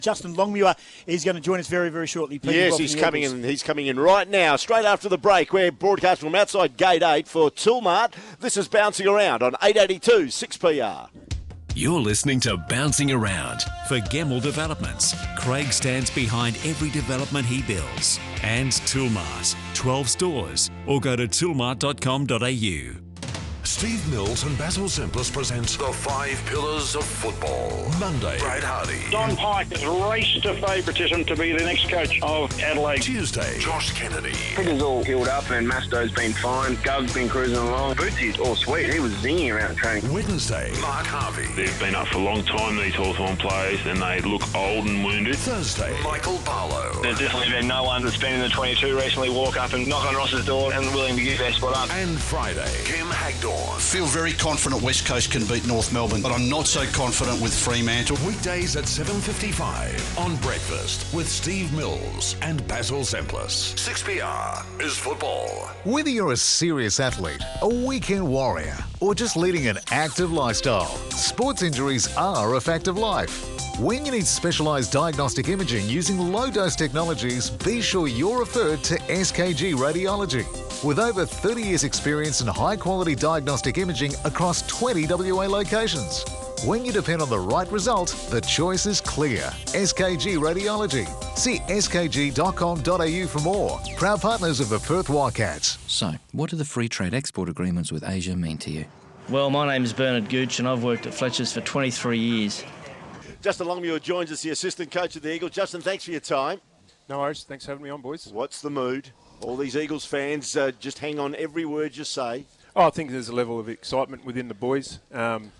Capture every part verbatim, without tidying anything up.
Justin Longmuir is going to join us very, very shortly. Pete yes, Bob he's from the coming Eagles. in. He's coming in right now, straight after the break. We're broadcasting from outside Gate eight for Toolmart. This is Bouncing Around on eight eighty-two six P R. You're listening to Bouncing Around for Gemmell Developments. Craig stands behind every development he builds. And Toolmart, twelve stores, or go to toolmart dot com dot a u. Steve Mills and Basil Simplis presents The Five Pillars of Football. Monday, Brad Hardy. Don Pike has raced to favouritism to be the next coach of Adelaide. Tuesday, Josh Kennedy. Peter's all healed up and Masto's been fine. Gov's been cruising along. Bootsy's all sweet. He was zinging around training. Wednesday, Mark Harvey. They've been up for a long time, these Hawthorn players, and they look old and wounded. Thursday, Michael Barlow. There's definitely been no one that's been in the twenty-two recently walk up and knock on Ross's door and willing to give their spot up. And Friday, Kim Hagdorn. Feel very confident West Coast can beat North Melbourne, but I'm not so confident with Fremantle. Weekdays at seven fifty-five on Breakfast with Steve Mills and Basil Simplis. six P R is football. Whether you're a serious athlete, a weekend warrior, or just leading an active lifestyle, sports injuries are a fact of life. When you need specialised diagnostic imaging using low-dose technologies, be sure you're referred to S K G Radiology. With over thirty years experience in high-quality diagnostic imaging across twenty W A locations. When you depend on the right result, the choice is clear. S K G Radiology. See s k g dot com dot a u for more. Proud partners of the Perth Wildcats. So, what do the free trade export agreements with Asia mean to you? Well, my name is Bernard Gooch and I've worked at Fletcher's for twenty-three years. Justin Longmuir joins us, the assistant coach of the Eagles. Justin, thanks for your time. No worries. Thanks for having me on, boys. What's the mood? All these Eagles fans uh, just hang on every word you say. Oh, I think there's a level of excitement within the boys. Um,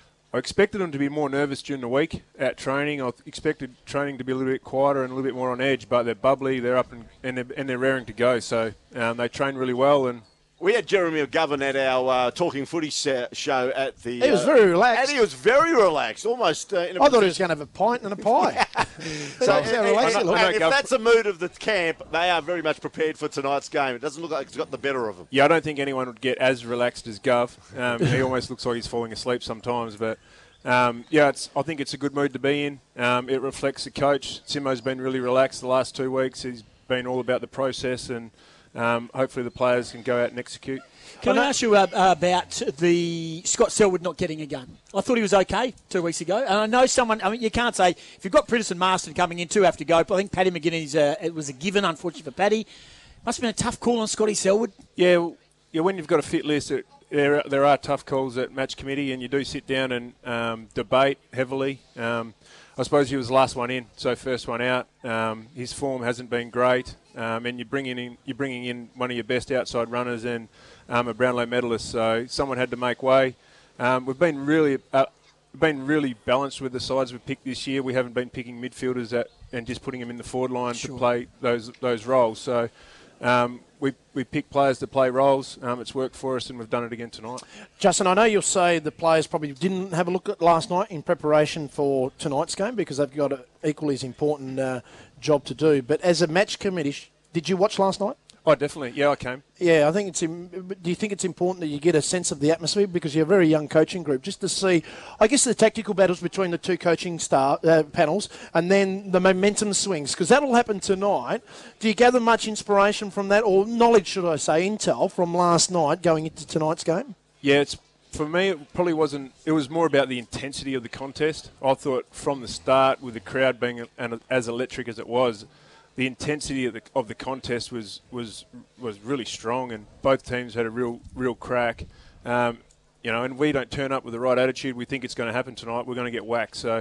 I expected them to be more nervous during the week at training. I expected training to be a little bit quieter and a little bit more on edge, but they're bubbly, they're up and, and, they're, and they're raring to go. So um, they train really well. And we had Jeremy McGovern at our uh, Talking Footy show at the... He was uh, very relaxed. And he was very relaxed, almost... Uh, in a I thought he was going to have a pint and a pie. so, that's how relaxed and, it looked. and if that's the mood of the camp, they are very much prepared for tonight's game. It doesn't look like it's got the better of them. Yeah, I don't think anyone would get as relaxed as Gov. Um, he almost looks like he's falling asleep sometimes, but... Um, yeah, it's, I think it's a good mood to be in. Um, it reflects the coach. Simo's been really relaxed the last two weeks. He's been all about the process, and um, hopefully the players can go out and execute. Can I, I ask you uh, about the Scott Selwood not getting a gun? I thought he was okay two weeks ago. And I know someone, I mean, you can't say, if you've got Pritis and Marston coming in, two have to go. But I think Paddy McGuinness, uh, it was a given, unfortunately for Paddy. Must have been a tough call on Scotty Selwood. Yeah, well, yeah. When you've got a fit list, it, there there are tough calls at match committee, and you do sit down and um, debate heavily. Um, I suppose he was the last one in, so first one out. Um, his form hasn't been great, um, and you're bringing in you're bringing in one of your best outside runners and um, a Brownlow medalist. So someone had to make way. Um, we've been really uh, been really balanced with the sides we've picked this year. We haven't been picking midfielders at, and just putting them in the forward line sure. to play those those roles. So. Um, we we pick players to play roles. Um, it's worked for us, and we've done it again tonight. Justin, I know you'll say the players probably didn't have a look at last night in preparation for tonight's game because they've got an equally as important uh, job to do. But as a match committee, did you watch last night? Oh, definitely. Yeah, I came. Yeah, I think it's. Do you think it's important that you get a sense of the atmosphere because you're a very young coaching group, just to see, I guess, the tactical battles between the two coaching star uh, panels, and then the momentum swings because that'll happen tonight. Do you gather much inspiration from that, or knowledge, should I say, intel from last night going into tonight's game? Yeah, it's for me. It probably wasn't. It was more about the intensity of the contest. I thought from the start, with the crowd being an, as electric as it was. The intensity of the of the contest was, was was really strong, and both teams had a real real crack. Um, you know, and we don't turn up with the right attitude. We think it's going to happen tonight. We're going to get whacked. So,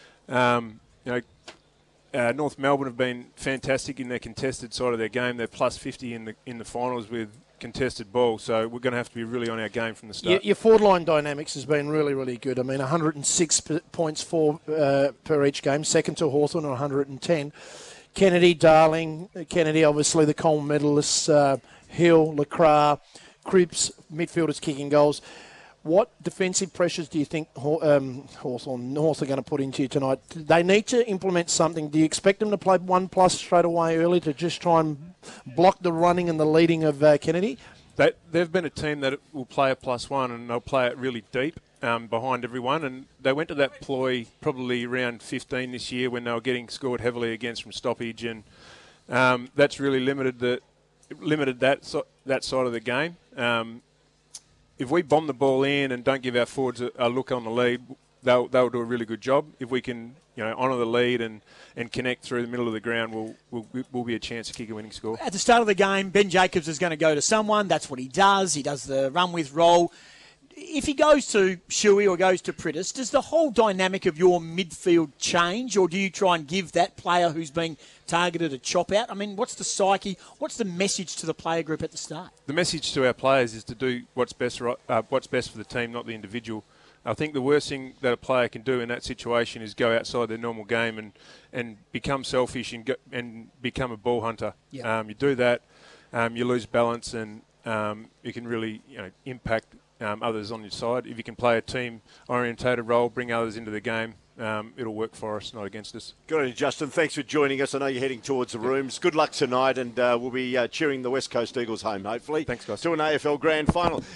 um, you know, uh, North Melbourne have been fantastic in their contested side of their game. They're plus fifty in the in the finals with contested ball. So we're going to have to be really on our game from the start. Your, your forward line dynamics has been really really good. I mean, one hundred six points for uh, per each game, second to Hawthorn, one hundred ten. Kennedy, Darling, Kennedy, obviously the Coleman medalists, uh, Hill, LeCras, Cripps, midfielders kicking goals. What defensive pressures do you think um, Hawthorn North are going to put into you tonight? Do they need to implement something? Do you expect them to play one plus straight away early to just try and block the running and the leading of uh, Kennedy? They, they've been a team that will play a plus one, and they'll play it really deep. um, behind everyone, and they went to that ploy probably around fifteen this year when they were getting scored heavily against from stoppage, and um, that's really limited the limited that so, that side of the game. Um, if we bomb the ball in and don't give our forwards a, a look on the lead, they'll they'll do a really good job. If we can, you know, honour the lead and, and connect through the middle of the ground, we'll, we'll we'll be a chance to kick a winning score. At the start of the game, Ben Jacobs is going to go to someone. That's what he does. He does the run with roll. If he goes to Shuey or goes to Pritis, does the whole dynamic of your midfield change, or do you try and give that player who's being targeted a chop out? I mean, what's the psyche? What's the message to the player group at the start? The message to our players is to do what's best, uh, what's best for the team, not the individual. I think the worst thing that a player can do in that situation is go outside their normal game and, and become selfish and go, and become a ball hunter. Yep. Um, you do that, um, you lose balance, and um, you can really, you know, impact um, others on your side. If you can play a team-orientated role, bring others into the game, um, it'll work for us, not against us. Good on you, Justin. Thanks for joining us. I know you're heading towards the rooms. Good luck tonight, and uh, we'll be uh, cheering the West Coast Eagles home, hopefully. Thanks, guys. To an A F L Grand Final.